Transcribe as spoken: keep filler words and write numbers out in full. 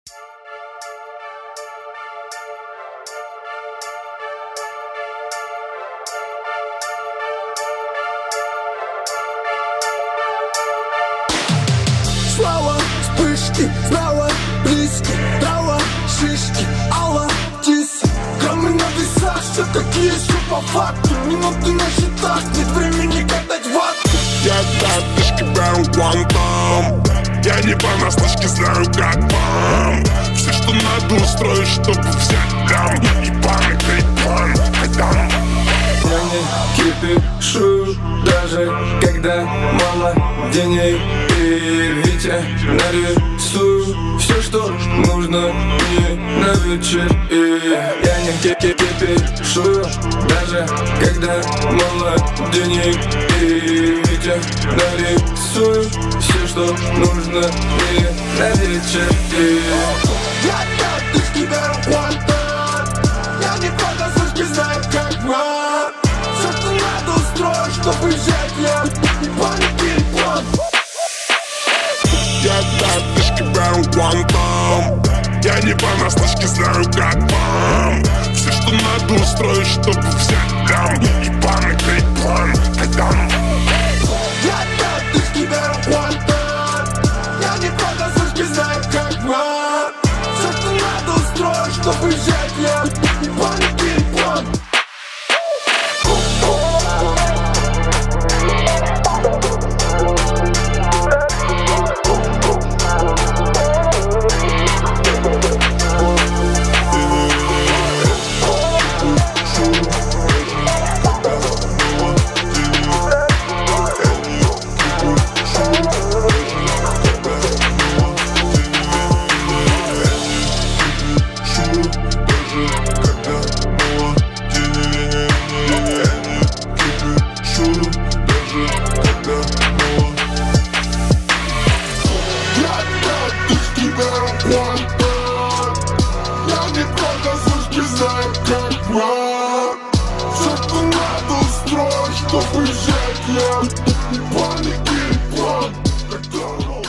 Слава, вспышки, справа, близки, трава, шишки, алла, тис. Граммы на весах, все какие еще по факту. Минуты на счетах, нет времени катать вату. Я тапочки беру квантом. Я не понаслышке знаю, как вам. Все, что надо устроить, чтобы взять там. Ебаный крипан, айдам. Я не кипишу, даже когда мало денег. И Витя нарисую все, что нужно мне на вечер. И я не кипишу, даже когда мало денег. И Витя нарисую все, что нужно мне на вечер. И я карточки беру кванта. Я не понаслышке знаю, как вам. Все, что надо устроить, чтобы взять я. И паники, и план. Я тапочки беру квантом. Я не понаслышке знаю, как вам. Все, что надо устроить, чтобы взять там. Ебаный крипан, айдам. Я карточки беру кванта. Я не понаслышке знаю, как вам. Все, что надо устроить, чтобы взять я. И паники, и план. Я не понаслышке знаю, как вам. Все, что надо устроить, чтобы взять я. Паники, план,